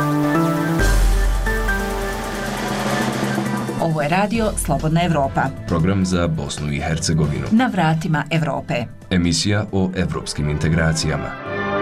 Ovo je radio Slobodna Evropa. Program za Bosnu i Hercegovinu. Na vratima Evrope. Emisija o evropskim integracijama.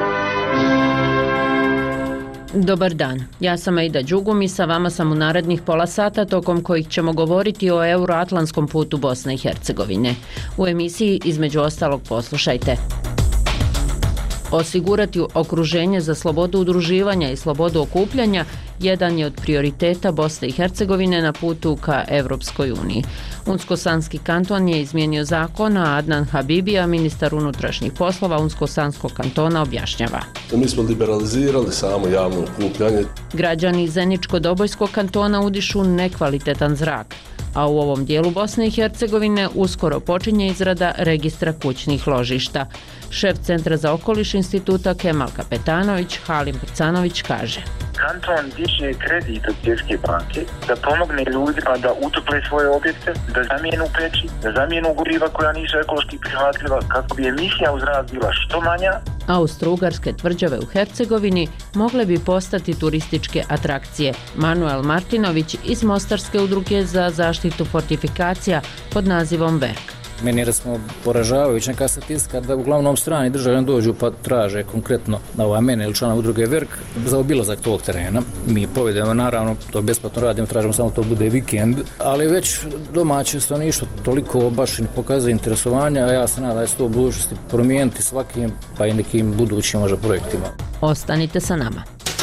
Dobar dan, ja sam Aida Đugum i sa vama sam u narednih pola sata tokom kojih ćemo govoriti o euroatlantskom putu Bosne i Hercegovine. U emisiji između ostalog poslušajte. Osigurati okruženje za slobodu udruživanja i slobodu okupljanja jedan je od prioriteta Bosne i Hercegovine na putu ka Evropskoj uniji. Unsko-sanski kanton je izmijenio zakon, a Adnan Habibija, ministar unutrašnjih poslova Unsko-sanskog kantona, objašnjava. Mi smo liberalizirali samo javno okupljanje. Građani Zeničko-Dobojskog kantona udišu nekvalitetan zrak, a u ovom dijelu Bosne i Hercegovine uskoro počinje izrada registra kućnih ložišta. Šef Centra za okoliš instituta Kemal Kapetanović, Halim Prcanović, kaže: Kanton diže kredit od Svjetske banke da pomogne ljudima da utople svoje objekte, da zamijenu peći, da zamijenu goriva koja nisu ekološki prihvatljiva kako bi emisija u zrak bila što manja. Austro-ugarske tvrđave u Hercegovini mogle bi postati turističke atrakcije. Manuel Martinović iz Mostarske udruge za zaštitu fortifikacija pod nazivom VERK. Meni je recimo poražavajuća neka statistika da uglavnom strani državljani dođu pa traže konkretno mene ili člana udruge VERK za obilazak tog terena. Mi povedemo, naravno, to besplatno radimo, tražimo samo to bude vikend, ali već domaće stanovništvo toliko baš ne pokazuje interesovanja, a ja se nadam da će to u budućnosti promijeniti svakim pa i nekim budućim možda projektima. Ostanite sa nama.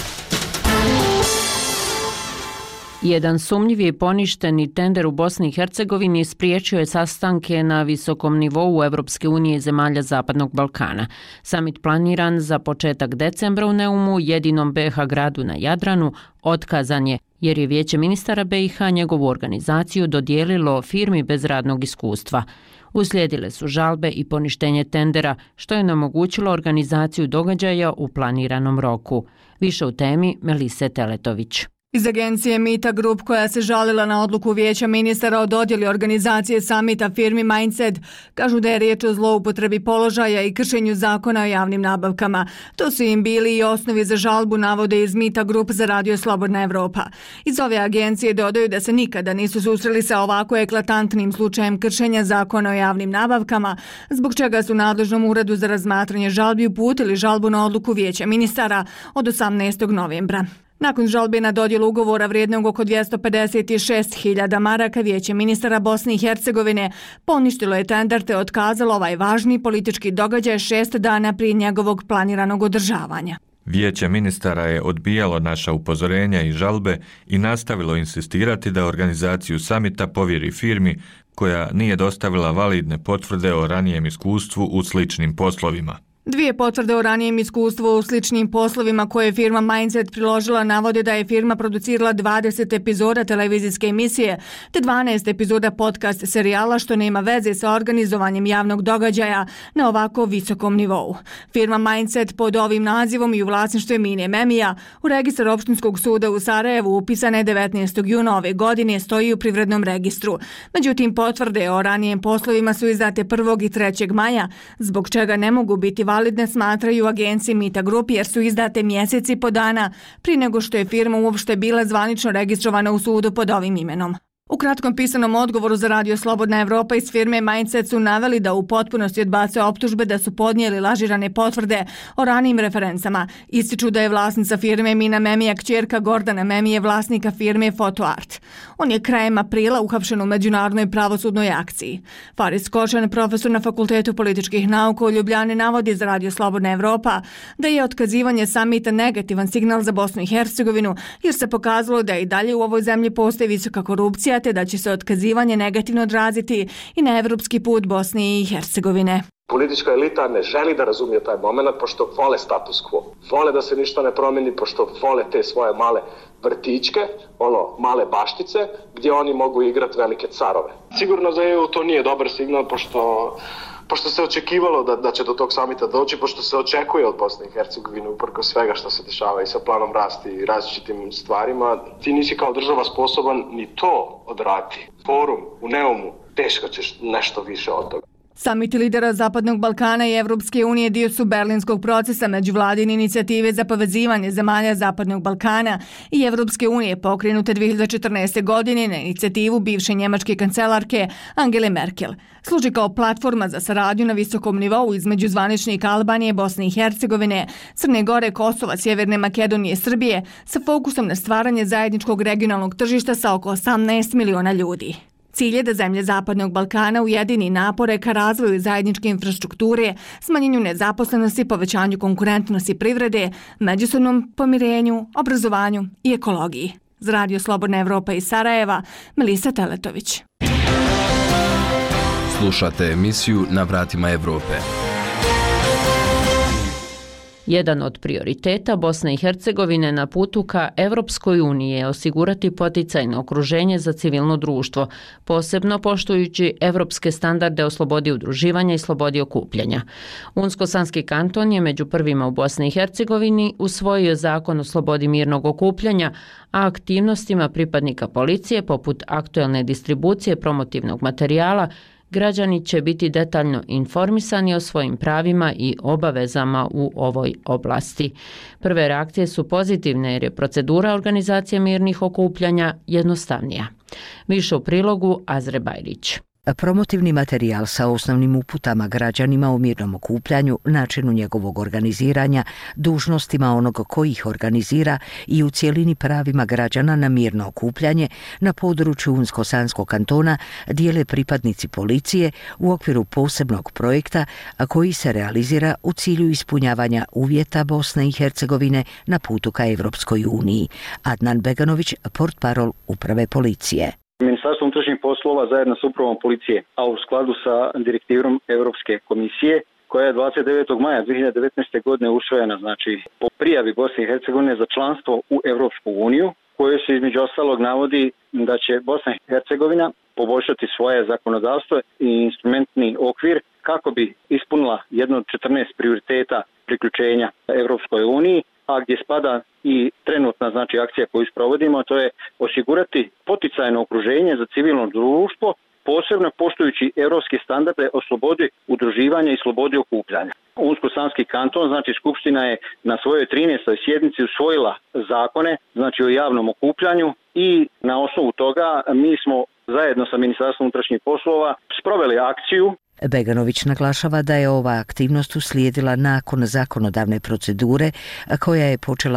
Jedan sumnjivi i poništeni tender u Bosni i Hercegovini spriječio je sastanke na visokom nivou Evropske unije i zemalja Zapadnog Balkana. Samit planiran za početak decembra u Neumu, jedinom BiH gradu na Jadranu, otkazan je jer je Vijeće ministara BiH njegovu organizaciju dodijelilo firmi bez radnog iskustva. Uslijedile su žalbe i poništenje tendera, što je onemogućilo organizaciju događaja u planiranom roku. Više u temi Melise Teletović. Iz agencije Mita Group, koja se žalila na odluku Vijeća ministara o dodjeli organizacije samita firmi Mindset, kažu da je riječ o zloupotrebi položaja i kršenju zakona o javnim nabavkama. To su im bili i osnovi za žalbu, navode iz Mita Group za radio Slobodna Evropa. Iz ove agencije dodaju da se nikada nisu susreli sa ovako eklatantnim slučajem kršenja zakona o javnim nabavkama, zbog čega su nadležnom uredu za razmatranje žalbi uputili žalbu na odluku Vijeća ministara od 18. novembra. Nakon žalbe na dodjelu ugovora vrijednog oko 256.000 maraka, Vijeće ministara Bosne i Hercegovine poništilo je tender te otkazalo ovaj važni politički događaj 6 dana prije njegovog planiranog održavanja. Vijeće ministara je odbijalo naša upozorenja i žalbe i nastavilo insistirati da organizaciju samita povjeri firmi koja nije dostavila validne potvrde o ranijem iskustvu u sličnim poslovima. Dvije potvrde o ranijem iskustvu u sličnim poslovima koje je firma Mindset priložila navode da je firma producirala 20 epizoda televizijske emisije te 12 epizoda podcast serijala, što nema veze sa organizovanjem javnog događaja na ovako visokom nivou. Firma Mindset pod ovim nazivom i u vlasništvu Emine Memija u registar Opštinskog suda u Sarajevu upisana je 19. juna ove godine, stoji u privrednom registru. Međutim, potvrde o ranijem poslovima su izdate 1. i 3. maja, zbog čega ne mogu biti validne, smatraju agenciji Mita Group, jer su izdate mjeseci i po dana prije nego što je firma uopšte bila zvanično registrovana u sudu pod ovim imenom. U kratkom pisanom odgovoru za radio Slobodna Evropa iz firme Mindset su naveli da u potpunosti odbace optužbe da su podnijeli lažirane potvrde o ranijim referencama. Ističu da je vlasnica firme Mina Memija kćerka Gordana Memije, vlasnika firme Fotoart. On je krajem aprila uhapšen u međunarodnoj pravosudnoj akciji. Faris Košan, profesor na Fakultetu političkih nauka u Ljubljani, navodi za radio Slobodna Evropa da je otkazivanje samita negativan signal za Bosnu i Hercegovinu, jer se pokazalo da i dalje u ovoj zemlji postoji visoka korupcija te da će se otkazivanje negativno odraziti i na evropski put Bosne i Hercegovine. Politička elita ne želi da razumije taj moment, pošto vole status quo. Vole da se ništa ne promijeni, pošto vole te svoje male vrtićke, male baštice, gdje oni mogu igrati velike carove. Sigurno za EU to nije dobar signal, pošto se očekivalo da će do tog samita doći, pošto se očekuje od Bosne i Hercegovine uprko svega što se dešava i sa planom rasti i različitim stvarima, ti nisi kao država sposoban ni to odraditi. Forum u Neumu, teško ćeš nešto više od toga. Samiti lidera Zapadnog Balkana i Evropske unije dio su berlinskog procesa međuvladine inicijative za povezivanje zemalja Zapadnog Balkana i Evropske unije pokrenute 2014. godine na inicijativu bivše njemačke kancelarke Angele Merkel. Služi kao platforma za saradnju na visokom nivou između zvaničnika Albanije, Bosne i Hercegovine, Crne Gore, Kosova, Sjeverne Makedonije i Srbije sa fokusom na stvaranje zajedničkog regionalnog tržišta sa oko 18 miliona ljudi. Cilj je da zemlje Zapadnog Balkana ujedini napore ka razvoju zajedničke infrastrukture, smanjenju nezaposlenosti, povećanju konkurentnosti privrede, međusobnom pomirenju, obrazovanju i ekologiji. Za Radio Slobodna Evropa iz Sarajeva, Melisa Teletović. Slušate emisiju Na vratima Evrope. Jedan od prioriteta Bosne i Hercegovine na putu ka Evropskoj uniji je osigurati poticajno okruženje za civilno društvo, posebno poštujući evropske standarde o slobodi udruživanja i slobodi okupljanja. Unsko-Sanski kanton je među prvima u Bosni i Hercegovini usvojio zakon o slobodi mirnog okupljanja, a aktivnostima pripadnika policije poput aktuelne distribucije promotivnog materijala građani će biti detaljno informisani o svojim pravima i obavezama u ovoj oblasti. Prve reakcije su pozitivne jer je procedura organizacije mirnih okupljanja jednostavnija. Više u prilogu Azre Bajrić. Promotivni materijal sa osnovnim uputama građanima o mirnom okupljanju, načinu njegovog organiziranja, dužnostima onog koji ih organizira i u cijelini pravima građana na mirno okupljanje na području Unsko-Sanskog kantona dijele pripadnici policije u okviru posebnog projekta koji se realizira u cilju ispunjavanja uvjeta Bosne i Hercegovine na putu ka Evropskoj uniji. Adnan Beganović, portparol uprave policije. Ministarstvo unutrašnjih poslova zajedno sa upravom policije, a u skladu sa direktivom Europske komisije, koja je 29. maja 2019. godine usvojena, znači po prijavi Bosne i Hercegovine za članstvo u Europsku uniju, koje se između ostalog navodi da će Bosna i Hercegovina poboljšati svoje zakonodavstvo i instrumentni okvir kako bi ispunila jedno od 14 prioriteta priključenja Europskoj uniji, a gdje spada i trenutna znači akcija koju sprovodimo, to je osigurati poticajno okruženje za civilno društvo, posebno poštujući europske standarde o slobodi udruživanja i slobodi okupljanja. Unsko-Sanski kanton, znači Skupština je na svojoj 13. sjednici usvojila zakone, znači o javnom okupljanju i na osnovu toga mi smo zajedno sa Ministarstvom unutrašnjih poslova sproveli akciju. Beganović naglašava da je ova aktivnost uslijedila nakon zakonodavne procedure koja je počela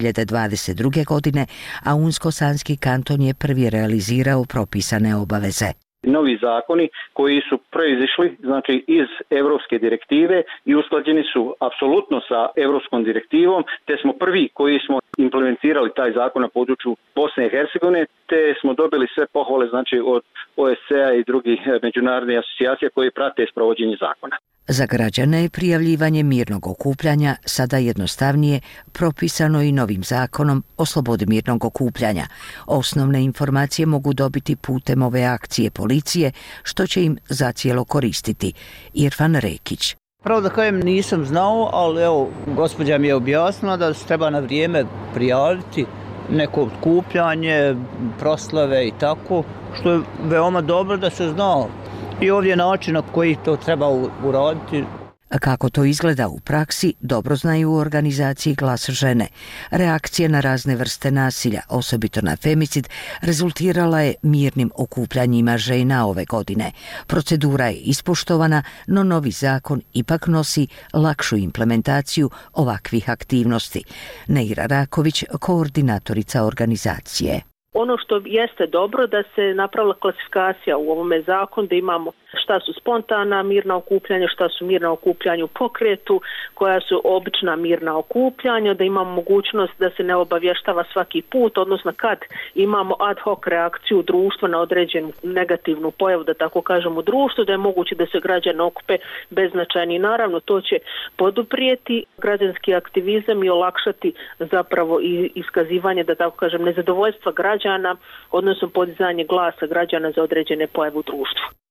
2022. godine, a Unsko-Sanski kanton je prvi realizirao propisane obaveze. Novi zakoni koji su proizišli znači iz europske direktive i usklađeni su apsolutno sa europskom direktivom, te smo prvi koji smo implementirali taj zakon na području Bosne i Hercegovine, te smo dobili sve pohvale znači od OSCE-a i drugih međunarodnih asocijacija koje prate sprovođenje zakona. Za građane je prijavljivanje mirnog okupljanja sada jednostavnije, propisano i novim zakonom o slobodi mirnog okupljanja. Osnovne informacije mogu dobiti putem ove akcije policije, što će im zacijelo koristiti. Irfan Rekić. Pravo da kažem nisam znao, ali evo, gospođa mi je objasnila da se treba na vrijeme prijaviti neko okupljanje, proslave i tako, što je veoma dobro da se zna. I ovdje način na koji to treba uraditi. Kako to izgleda u praksi, dobro znaju u organizaciji Glas žene. Reakcija na razne vrste nasilja, osobito na femicid, rezultirala je mirnim okupljanjima žena ove godine. Procedura je ispoštovana, no novi zakon ipak nosi lakšu implementaciju ovakvih aktivnosti. Neira Raković, koordinatorica organizacije. Ono što jeste dobro da se napravila klasifikacija u ovome zakonu, da imamo šta su spontana mirna okupljanja, šta su mirna okupljanja u pokretu, koja su obična mirna okupljanja, da imamo mogućnost da se ne obavještava svaki put, odnosno kad imamo ad hoc reakciju društva na određenu negativnu pojavu, da tako kažem, u društvu, da je moguće da se građani okupe beznačajni. Naravno, to će poduprijeti građanski aktivizam i olakšati zapravo i iskazivanje, da tako kažem, nezadovoljstva građana, odnosno podizanje glasa građana za određene pojave u društvu.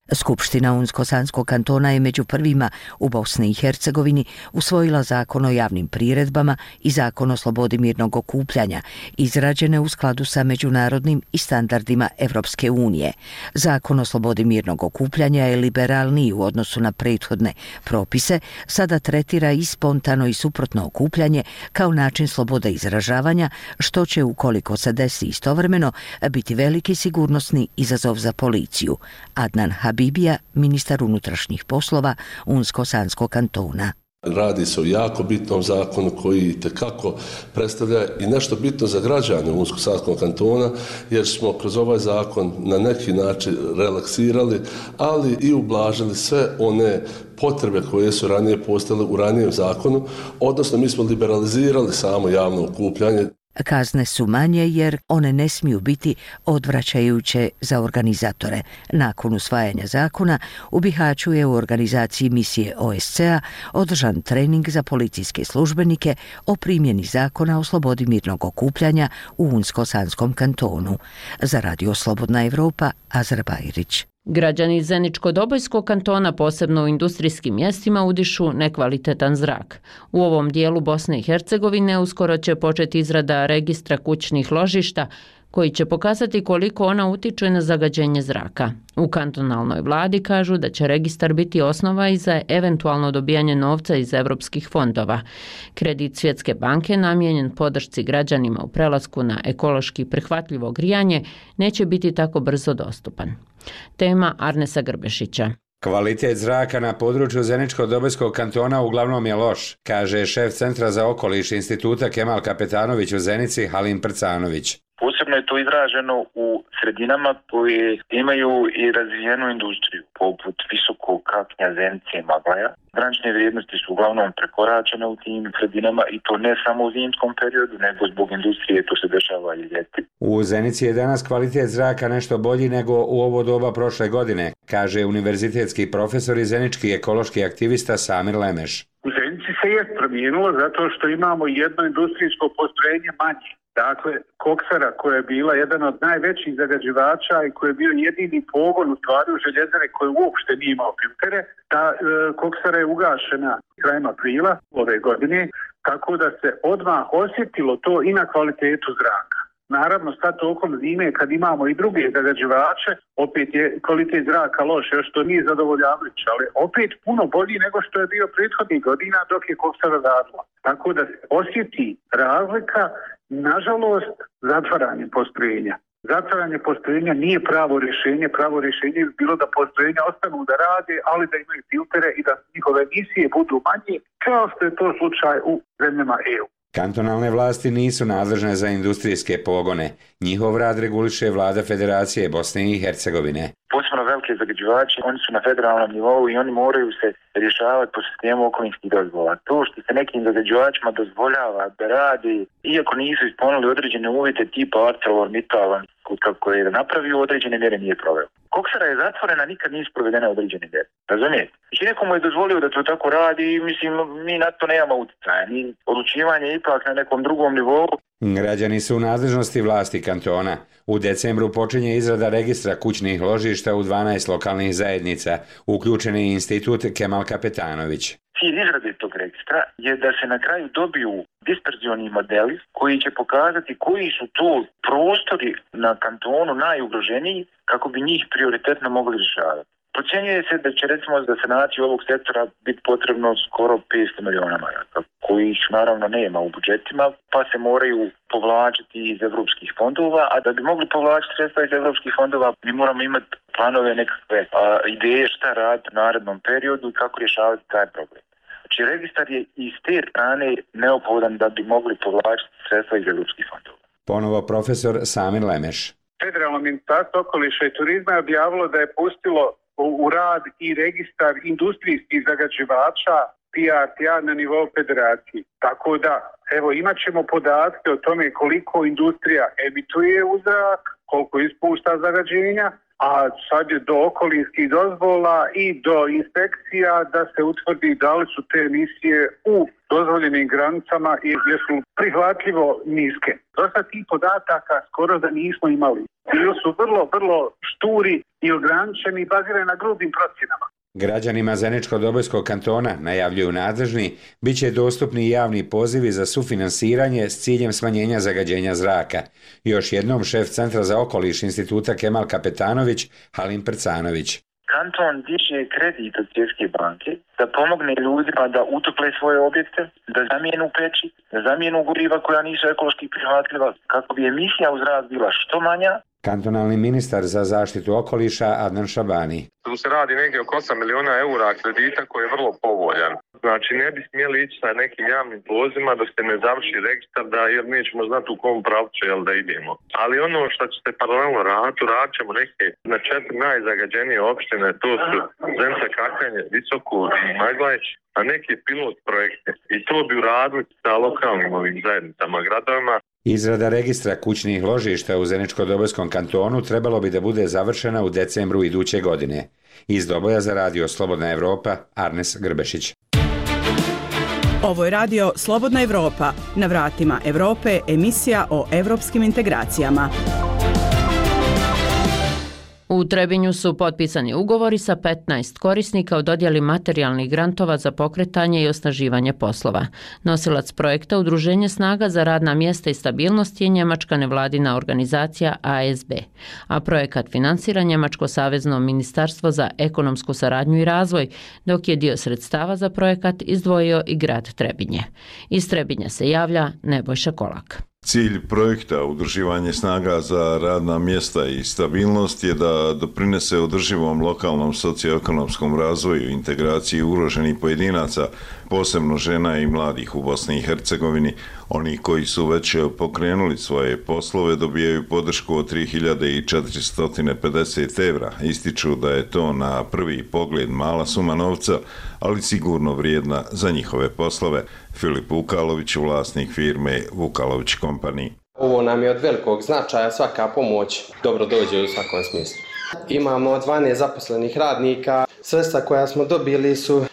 Skupština Unsko-Sanskog kantona je među prvima u Bosni i Hercegovini usvojila zakon o javnim priredbama i zakon o slobodi mirnog okupljanja, izrađene u skladu sa međunarodnim i standardima Evropske unije. Zakon o slobodi mirnog okupljanja je liberalniji u odnosu na prethodne propise, sada tretira i spontano i suprotno okupljanje kao način slobode izražavanja, što će, ukoliko se desi istovremeno, biti veliki sigurnosni izazov za policiju. Adnan Habibija, ministar unutrašnjih poslova Unsko-Sanskog kantona. Radi se o jako bitnom zakonu koji itekako predstavlja i nešto bitno za građane Unsko-Sanskog kantona, jer smo kroz ovaj zakon na neki način relaksirali, ali i ublažili sve one potrebe koje su ranije postojale u ranijem zakonu, odnosno mi smo liberalizirali samo javno okupljanje. Kazne su manje jer one ne smiju biti odvraćajuće za organizatore. Nakon usvajanja zakona u Bihaću je u organizaciji misije OSCE-a održan trening za policijske službenike o primjeni zakona o slobodi mirnog okupljanja u Unsko-Sanskom kantonu. Za Radio Slobodna Evropa, Azra Bajrić. Građani Zeničko-Dobojskog kantona, posebno u industrijskim mjestima, udišu nekvalitetan zrak. U ovom dijelu Bosne i Hercegovine uskoro će početi izrada registra kućnih ložišta, koji će pokazati koliko ona utiče na zagađenje zraka. U kantonalnoj vladi kažu da će registar biti osnova i za eventualno dobijanje novca iz evropskih fondova. Kredit Svjetske banke namijenjen podršci građanima u prelasku na ekološki prihvatljivo grijanje neće biti tako brzo dostupan. Tema Arnesa Grbešića. Kvalitet zraka na području Zeničko-Dobojskog kantona uglavnom je loš, kaže šef Centra za okoliš Instituta Kemal Kapetanović u Zenici Halim Prcanović. Posebno je to izraženo u sredinama koje imaju i razvijenu industriju, poput visokog Kaknja, Zenice i Maglaja. Granične vrijednosti su uglavnom prekoračene u tim sredinama i to ne samo u zimskom periodu, nego zbog industrije, to se dešava i ljeti. U Zenici je danas kvalitet zraka nešto bolji nego u ovo doba prošle godine, kaže univerzitetski profesor i zenički ekološki aktivista Samir Lemeš. U Zenici se je promijenilo zato što imamo jedno industrijsko postrojenje manje. Dakle, koksara koja je bila jedan od najvećih zagađivača i koji je bio jedini pogon u stvari u željezare koji uopšte nije imao filtere, ta koksara je ugašena krajem aprila ove godine, tako da se odmah osjetilo to i na kvalitetu zraka. Naravno, sad tokom zime kad imamo i druge zagađivače, opet je kvalitet zraka loš, još to nije zadovoljavajuće, ali opet puno bolji nego što je bio prethodnih godina dok je koksara radila. Tako da se osjeti razlika, nažalost, zatvaranje postrojenja. Zatvaranje postrojenja nije pravo rješenje je bilo da postrojenja ostanu da rade, ali da imaju filtere i da njihove emisije budu manje, kao što je to slučaj u zemljama EU. Kantonalne vlasti nisu nadležne za industrijske pogone. Njihov rad reguliše vlada Federacije Bosne i Hercegovine. Posebno velike zagađivači, oni su na federalnom nivou i oni moraju se rješavati po sistemu okolinskih dozvola. To što se nekim zagađivačima dozvoljava da radi, iako nisu ispunili određene uvjete tipa ArcelorMittal, kako je napravio određene mjere nije proveo. Koksara je zatvorena, nikad nisu provedene određene mjere. Razumijete? Znači nekomu je dozvolio da to tako radi i mislim mi na to nemamo utjecaja. Ni odlučivanje ipak na nekom drugom nivou. Građani su u nadležnosti vlasti kantona. U decembru počinje izrada registra kućnih ložišta u 12 lokalnih zajednica, uključen je Institut Kemal Kapetanović. Cilj izrade tog registra je da se na kraju dobiju disperzioni modeli koji će pokazati koji su to prostori na kantonu najugroženiji kako bi njih prioritetno mogli rješavati. Procjenjuje se da će recimo za sanaciju ovog sektora biti potrebno skoro 500 miliona maraka, kojih naravno nema u budžetima, pa se moraju povlačiti iz evropskih fondova, a da bi mogli povlačiti sredstva iz evropskih fondova, mi moramo imati planove, nekakve ideje šta raditi u narednom periodu i kako rješavati taj problem. Znači registar je iz te strane neophodan da bi mogli povlačiti sredstva iz evropskih fondova. Ponovo profesor Samir Lemeš. Federalno ministarstvo okoliša i turizma je objavilo da je pustilo u rad i registar industrijskih zagađivača PRTA na nivou federacije. Tako da, evo, imat ćemo podatke o tome koliko industrija emituje u zrak, koliko ispušta zagađenja, a sad je do okolinskih dozvola i do inspekcija da se utvrdi da li su te emisije u dozvoljenom dozvoljenim granicama i gdje su prihvatljivo niske. Dosta tih podataka skoro da nismo imali. Bili su vrlo šturi i ograničeni i bazirani na grubim procjenama. Građanima Zeničko-Dobojskog kantona, najavljuju nadležni, bit će dostupni javni pozivi za sufinansiranje s ciljem smanjenja zagađenja zraka. Još jednom šef Centra za okoliš Instituta Kemal Kapetanović, Halim Prcanović. Kanton diže kredit od Svjetske banke da pomogne ljudima da utople svoje objekte, da zamijenu peći, da zamijenu goriva koja nisu ekološki prihvatljiva, kako bi emisija u zrak bila što manja. Kantonalni ministar za zaštitu okoliša Adnan Šabani. Tu se radi negdje oko 8 miliona eura kredita koji je vrlo povoljan. Znači ne bi smjeli ići sa nekim javnim pozivima dok se ne završi registar, jer nećemo znati u kom pravcu da idemo. Ali ono što će se paralelno radit ćemo neke na 4 najzagađenije opštine, to su Zenica, Kakanje, Visoko i Maglajeć, a neke pilot projekte. I to bi uradili sa lokalnim ovim zajednicama, gradovima. Izrada registra kućnih ložišta u Zeničko-Dobojskom kantonu trebalo bi da bude završena u decembru iduće godine. Iz Doboja za radio Slobodna Evropa, Arnes Grbešić. Ovo je radio Slobodna Evropa. Na vratima Evrope emisija o evropskim integracijama. U Trebinju su potpisani ugovori sa 15 korisnika o dodjeli materijalnih grantova za pokretanje i osnaživanje poslova. Nosilac projekta Udruženje snaga za radna mjesta i stabilnost je njemačka nevladina organizacija ASB, a projekat finansira Njemačko savezno ministarstvo za ekonomsku saradnju i razvoj, dok je dio sredstava za projekat izdvojio i grad Trebinje. Iz Trebinja se javlja Nebojša Kolak. Cilj projekta Udruživanje snaga za radna mjesta i stabilnost je da doprinese održivom lokalnom socioekonomskom razvoju i integraciji ugroženih pojedinaca, posebno žena i mladih u Bosni i Hercegovini. Oni koji su već pokrenuli svoje poslove dobijaju podršku od 3.450 evra. Ističu da je to na prvi pogled mala suma novca, ali sigurno vrijedna za njihove poslove. Filip Vukalović, vlasnik firme Vukalović Company. Ovo nam je od velikog značaja, svaka pomoć dobro dođe u svakom smislu. Imamo 12 zaposlenih radnika, sredstva koja smo dobili su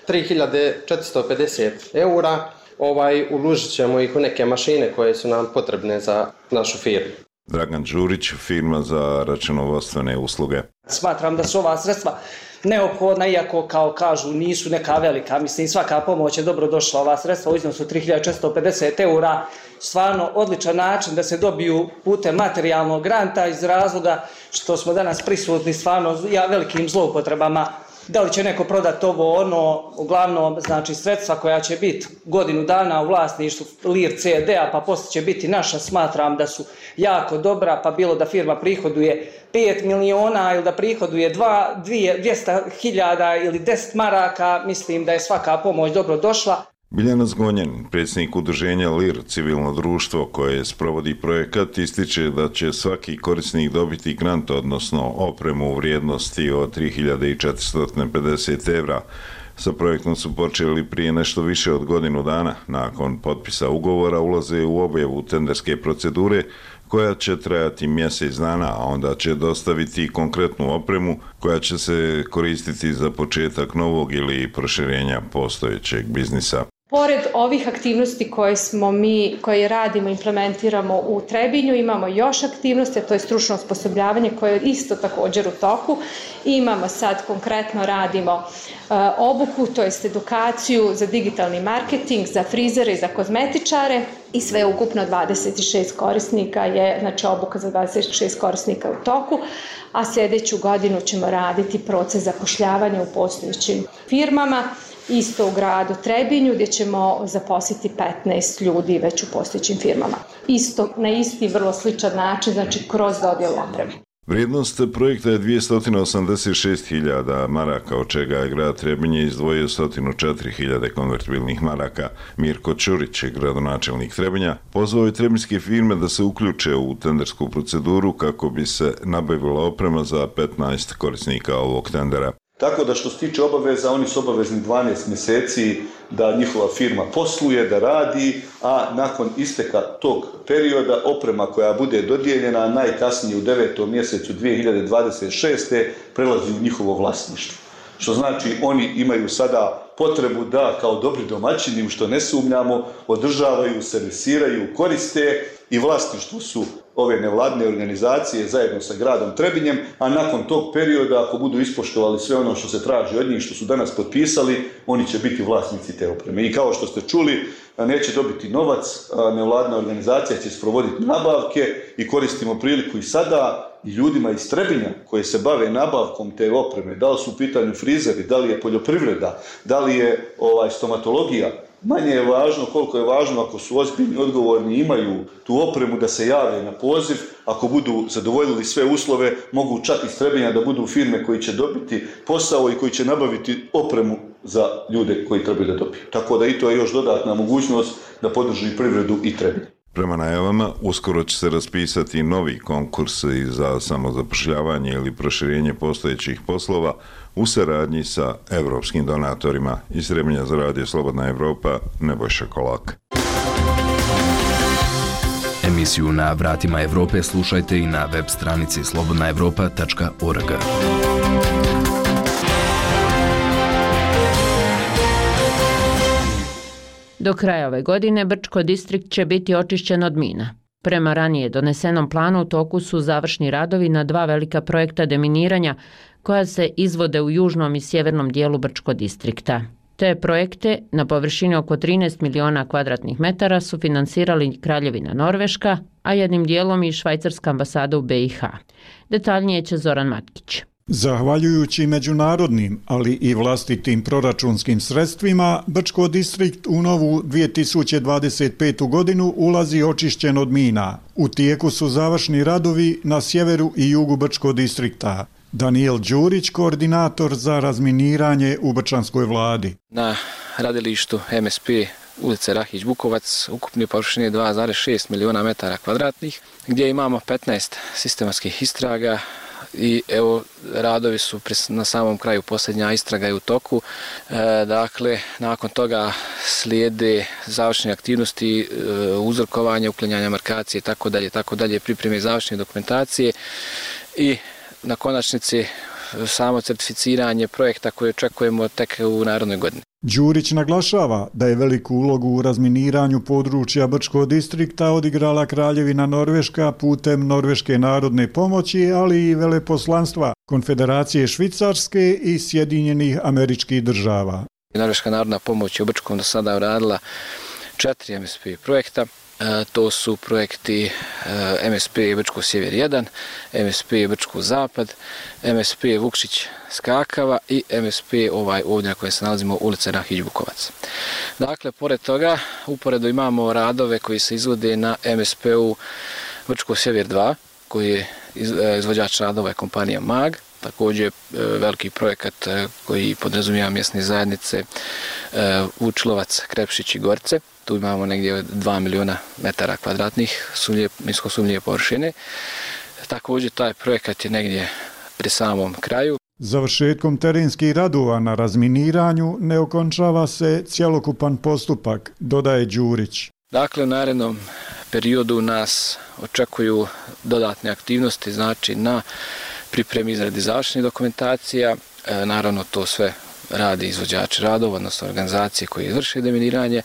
3.450 eura. Uložit ćemo ih u neke mašine koje su nam potrebne za našu firmu. Dragan Đurić, firma za računovodstvene usluge. Smatram da su ova sredstva neophodna, iako kao kažu nisu neka velika. Mislim, svaka pomoć je dobro došla. Ova sredstva u iznosu 3.450 eura. Stvarno odličan način da se dobiju putem materijalnog granta iz razloga što smo danas prisutni stvarno velikim zloupotrebama. Da li će neko prodati ovo, ono, uglavnom, znači sredstva koja će biti godinu dana u vlasništvu Lir CD-a, pa poslije će biti naša, smatram da su jako dobra, pa bilo da firma prihoduje 5 miliona ili da prihoduje 200.000 ili 10 maraka, mislim da je svaka pomoć dobro došla. Biljana Zgonjan, predsjednik udruženja LIR, civilno društvo koje sprovodi projekat, ističe da će svaki korisnik dobiti grant, odnosno opremu u vrijednosti od 3.450 evra. Sa projektom su počeli prije nešto više od godinu dana. Nakon potpisa ugovora ulaze u objavu tenderske procedure koja će trajati mjesec dana, a onda će dostaviti konkretnu opremu koja će se koristiti za početak novog ili proširenja postojećeg biznisa. Pored ovih aktivnosti koje radimo, implementiramo u Trebinju, imamo još aktivnosti, a to je stručno osposobljavanje koje je isto također u toku. Imamo sad konkretno radimo obuku, to jest edukaciju za digitalni marketing, za frizere i za kozmetičare i sve ukupno 26 korisnika je, znači obuka za 26 korisnika u toku, a sljedeću godinu ćemo raditi proces zapošljavanja u postojećim firmama. Isto u gradu Trebinju gdje ćemo zaposliti 15 ljudi već u postojećim firmama. Isto na isti vrlo sličan način, znači kroz dodjelu opreme. Vrijednost projekta je 286.000 maraka, od čega je grad Trebinje izdvojio 104.000 konvertibilnih maraka. Mirko Ćurić, gradonačelnik Trebinja, pozvao je trebinjske firme da se uključe u tendersku proceduru kako bi se nabavila oprema za 15 korisnika ovog tendera. Tako da što se tiče obaveza, oni su obavezni 12 mjeseci da njihova firma posluje, da radi, a nakon isteka tog perioda oprema koja bude dodijeljena najkasnije u 9. mjesecu 2026. prelazi u njihovo vlasništvo. Što znači oni imaju sada potrebu da kao dobri domaćini, u što ne sumnjamo, održavaju, servisiraju, koriste i vlasništvo su ove nevladine organizacije zajedno sa gradom Trebinjem, a nakon tog perioda, ako budu ispoštovali sve ono što se traži od njih, što su danas potpisali, oni će biti vlasnici te opreme. I kao što ste čuli, neće dobiti novac, nevladina organizacija će sprovoditi nabavke i koristimo priliku i sada i ljudima iz Trebinja koji se bave nabavkom te opreme, da li su u pitanju frizeri, da li je poljoprivreda, da li je stomatologija. Manje je važno koliko je važno ako su ozbiljni, odgovorni, imaju tu opremu da se jave na poziv, ako budu zadovoljili sve uslove, mogu čak iz Trebinja da budu firme koji će dobiti posao i koji će nabaviti opremu za ljude koji trebaju da dobiju. Tako da i to je još dodatna mogućnost da podrži privredu i Trebinja. Prema najavama, uskoro će se raspisati novi konkurs za samozapošljavanje ili proširenje postojećih poslova u saradnji sa evropskim donatorima. Iz Trebinja za radio Slobodna Evropa, Nebojša Kolak. Emisiju Na vratima Evrope slušajte i na web stranici slobodnaevropa.org. Do kraja ove godine Brčko distrikt će biti očišćen od mina. Prema ranije donesenom planu u toku su završni radovi na 2 velika projekta deminiranja koja se izvode u južnom i sjevernom dijelu Brčko distrikta. Te projekte na površini oko 13 miliona kvadratnih metara su finansirali Kraljevina Norveška, a jednim dijelom i Švajcarska ambasada u BiH. Detaljnije će Zoran Matkić. Zahvaljujući međunarodnim, ali i vlastitim proračunskim sredstvima, Brčko distrikt u novu 2025. godinu ulazi očišćen od mina. U tijeku su završni radovi na sjeveru i jugu Brčko distrikta. Daniel Đurić, koordinator za razminiranje u Brčanskoj vladi. Na radilištu MSP ulice Rahić-Bukovac ukupne površine 2,6 miliona metara kvadratnih, gdje imamo 15 sistematskih istraga, i evo radovi su na samom kraju, posljednja istraga je u toku. Dakle, nakon toga slijede završne aktivnosti, uzorkovanje, uklanjanja markacije, tako dalje, pripreme završne dokumentacije i na konačnici samo certificiranje projekta koje očekujemo tek u narednoj godini. Đurić naglašava da je veliku ulogu u razminiranju područja Brčkog distrikta odigrala Kraljevina Norveška putem Norveške narodne pomoći, ali i veleposlanstva Konfederacije Švicarske i Sjedinjenih Američkih Država. Norveška narodna pomoć je u Brčkom do sada uradila 4 MSP projekta. To su projekti MSP Brčko Sjever 1, MSP Brčko Zapad, MSP Vukšić Skakava i MSP ovdje na kojem se nalazimo ulica Rahić-Bukovac. Dakle, pored toga, uporedo imamo radove koji se izvode na MSP-u Brčko Sjever 2, koji je izvođač radova je kompanija MAG, također veliki projekat koji podrazumijeva mjesne zajednice Vučilovac, Krepšić i Gorce. Tu imamo negdje 2 miliona metara kvadratnih minsko sumnjive površine. Također taj projekat je negdje pri samom kraju. Završetkom terenskih radova na razminiranju ne okončava se cjelokupan postupak, dodaje Đurić. Dakle, u narednom periodu nas očekuju dodatne aktivnosti, znači na pripremi izradi završnih dokumentacija. Naravno, to sve radi izvođač radova, odnosno organizacije koje izvrše deminiranje,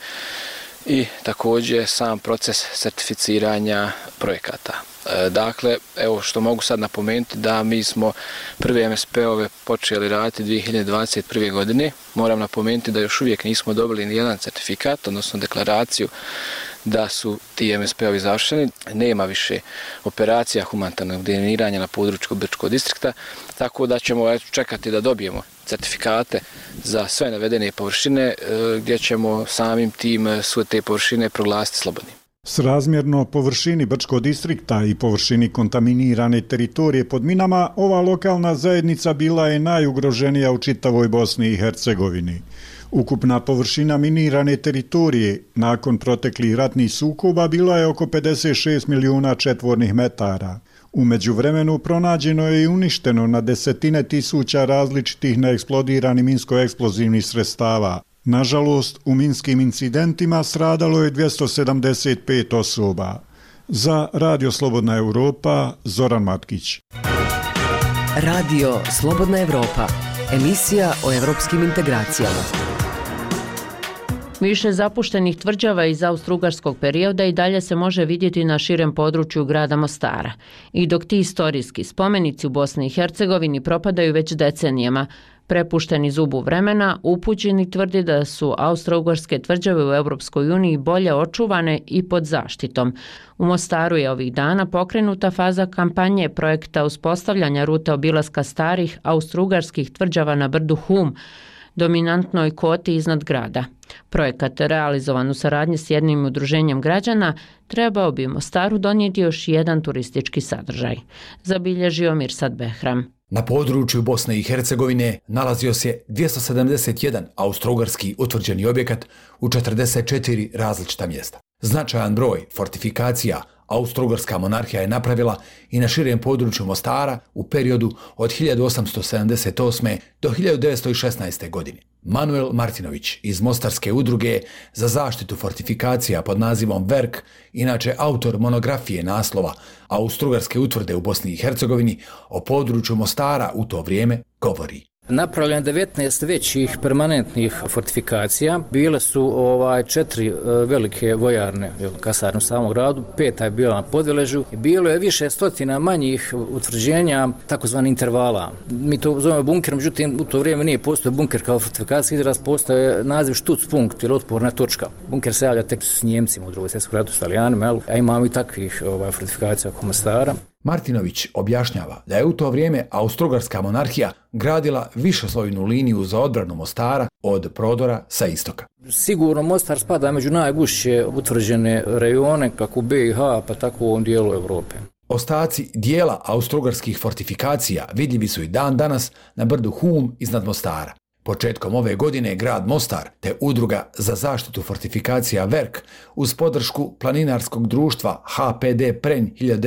i također sam proces certificiranja projekata. Dakle, evo što mogu sad napomenuti da mi smo prve MSP-ove počeli raditi 2021. godine. Moram napomenuti da još uvijek nismo dobili ni jedan certifikat, odnosno deklaraciju da su ti MSP-ovi završeni. Nema više operacija humanitarnog deminiranja na području Brčkog distrikta, tako da ćemo čekati da dobijemo certifikate za sve navedene površine, gdje ćemo samim tim sve te površine proglasiti slobodnim. Srazmjerno površini Brčkog distrikta i površini kontaminirane teritorije pod minama, ova lokalna zajednica bila je najugroženija u čitavoj Bosni i Hercegovini. Ukupna površina minirane teritorije nakon proteklih ratnih sukoba bila je oko 56 milijuna četvornih metara. U međuvremenu pronađeno je i uništeno na desetine tisuća različitih neeksplodiranih minsko-eksplozivnih sredstava. Nažalost, u minskim incidentima stradalo je 275 osoba. Za Radio Slobodna Evropa, Zoran Matkić. Radio Slobodna Evropa, emisija o evropskim integracijama. Više zapuštenih tvrđava iz austrougarskog perioda i dalje se može vidjeti na širem području grada Mostara. I dok ti istorijski spomenici u Bosni i Hercegovini propadaju već decenijama, prepušteni zubu vremena, upućeni tvrdi da su austrougarske tvrđave u Europskoj uniji bolje očuvane i pod zaštitom. U Mostaru je ovih dana pokrenuta faza kampanje projekta uspostavljanja rute obilaska starih austrougarskih tvrđava na brdu Hum, dominantnoj koti iznad grada. Projekat, realizovan u saradnji s jednim udruženjem građana, trebao bi Mostaru donijeti još jedan turistički sadržaj, zabilježio Mirsad Behram. Na području Bosne i Hercegovine nalazio se 271 austrougarski utvrđeni objekat u 44 različita mjesta. Značajan broj fortifikacija austrougarska monarhija je napravila i na širem području Mostara u periodu od 1878. do 1916. godine. Manuel Martinović iz Mostarske udruge za zaštitu fortifikacija pod nazivom Verk, inače autor monografije naslova Austrougarske utvrde u Bosni i Hercegovini, o području Mostara u to vrijeme govori. Napravljeno 19 većih permanentnih fortifikacija. Bile su 4 velike vojarne, kasarne u samom gradu, 5 je bila na Podveležu. Bilo je više stotina manjih utvrđenja, takozvani intervala. Mi to zovemo bunker, međutim u to vrijeme nije postojao bunker kao fortifikacija, izraz postoje naziv Stützpunkt ili otporna točka. Bunker se javlja tek s Njemcima u Drugom svjetskom ratu, s Italijanima, a imamo i takvih fortifikacija oko Mostara. Martinović objašnjava da je u to vrijeme austrougarska monarhija gradila višeslojnu liniju za odbranu Mostara od prodora sa istoka. Sigurno Mostar spada među najgušće utvrđene rejone kako u BiH pa tako u ovom dijelu Europe. Ostaci dijela austrougarskih fortifikacija vidljivi su i dan danas na brdu Hum iznad Mostara. Početkom ove godine grad Mostar te udruga za zaštitu fortifikacija Verk uz podršku planinarskog društva HPD Prenj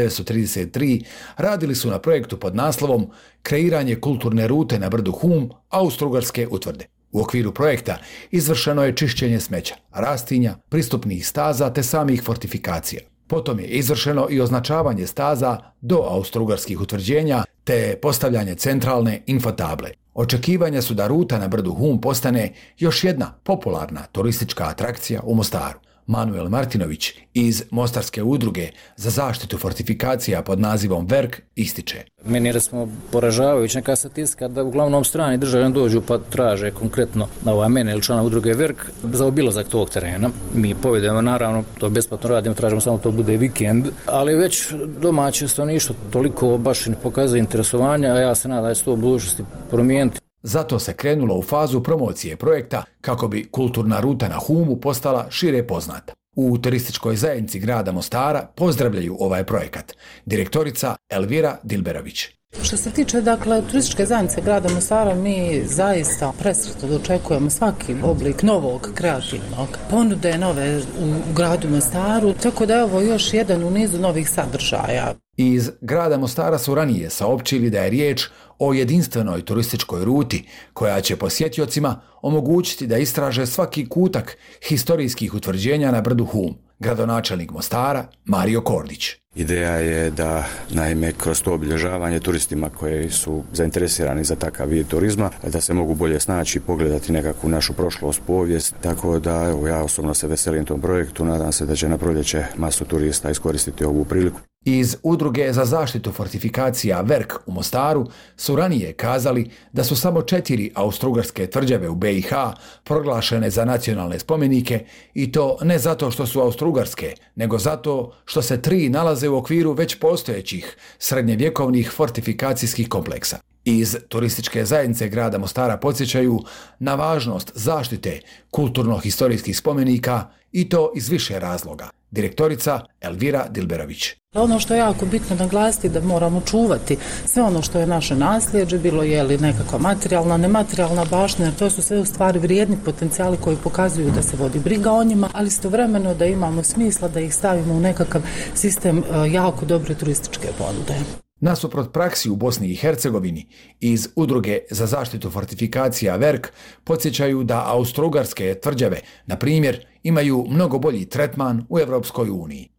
1933 radili su na projektu pod naslovom Kreiranje kulturne rute na brdu Hum austrougarske utvrde. U okviru projekta izvršeno je čišćenje smeća, rastinja, pristupnih staza te samih fortifikacija. Potom je izvršeno i označavanje staza do austrougarskih utvrđenja te postavljanje centralne infotable. Očekivanja su da ruta na brdu Hum postane još jedna popularna turistička atrakcija u Mostaru. Manuel Martinović iz Mostarske udruge za zaštitu fortifikacija pod nazivom Verk ističe. Meni je smo poražavajući neka statistika da uglavnom strani državljani dođu pa traže konkretno na mene ili člana udruge Verk za obilazak tog terena. Mi povedemo, naravno, to besplatno radimo, tražimo samo to bude vikend, ali već domaće stanovništvo toliko baš ne pokazuje interesovanja, a ja se nadam da će to u budućnosti promijeniti. Zato se krenulo u fazu promocije projekta kako bi kulturna ruta na Humu postala šire poznata. U turističkoj zajednici grada Mostara pozdravljaju ovaj projekat. Direktorica Elvira Dilberović. Što se tiče, turističke zajednice grada Mostara, mi zaista presretno dočekujemo svaki oblik novog kreativnog ponude nove u gradu Mostaru, tako da je ovo još jedan u nizu novih sadržaja. Iz grada Mostara su ranije saopćili da je riječ o jedinstvenoj turističkoj ruti koja će posjetiocima omogućiti da istraže svaki kutak historijskih utvrđenja na brdu Hum. Gradonačelnik Mostara Mario Kordić. Ideja je da, naime, kroz to obilježavanje turistima koji su zainteresirani za takav vid turizma, da se mogu bolje snaći i pogledati nekakvu našu prošlost, povijest. Tako da, evo, ja osobno se veselim tom projektu, nadam se da će na proljeće masu turista iskoristiti ovu priliku. Iz udruge za zaštitu fortifikacija Verk u Mostaru su ranije kazali da su samo 4 austrougarske tvrđave u BiH proglašene za nacionalne spomenike i to ne zato što su austrougarske, nego zato što se 3 nalaze u okviru već postojećih srednjevjekovnih fortifikacijskih kompleksa. Iz turističke zajednice grada Mostara podsjećaju na važnost zaštite kulturno-historijskih spomenika i to iz više razloga. Direktorica Elvira Dilberović. Ono što je jako bitno naglasiti da moramo čuvati sve ono što je naše nasljeđe, bilo je li nekakva materijalna, nematerijalna baština, jer to su sve u stvari vrijedni potencijali koji pokazuju da se vodi briga o njima, ali istovremeno da imamo smisla da ih stavimo u nekakav sistem jako dobre turističke ponude. Nasuprot praksi u Bosni i Hercegovini, iz udruge za zaštitu fortifikacija Verk podsjećaju da austrougarske tvrđave, na primjer, imaju mnogo bolji tretman u Europskoj uniji.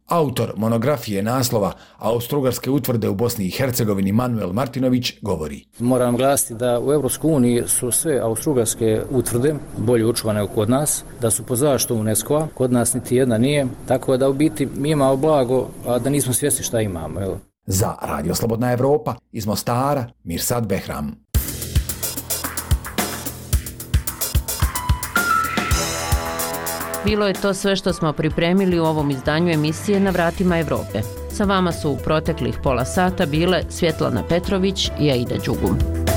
Autor monografije naslova Austro-Ugarske utvrde u Bosni i Hercegovini Manuel Martinović govori. Moram glasiti da u EU su sve Austro-Ugarske utvrde bolje očuvane kod nas, da su po zaštitom UNESCO-a, kod nas niti jedna nije, tako da u biti mi imamo blago, a da nismo svjesni šta imamo. Evo. Za Radio Slobodna Evropa iz Mostara, Mirsad Behram. Bilo je to sve što smo pripremili u ovom izdanju emisije Na vratima Evrope. Sa vama su u proteklih pola sata bile Svjetlana Petrović i Aida Đugum.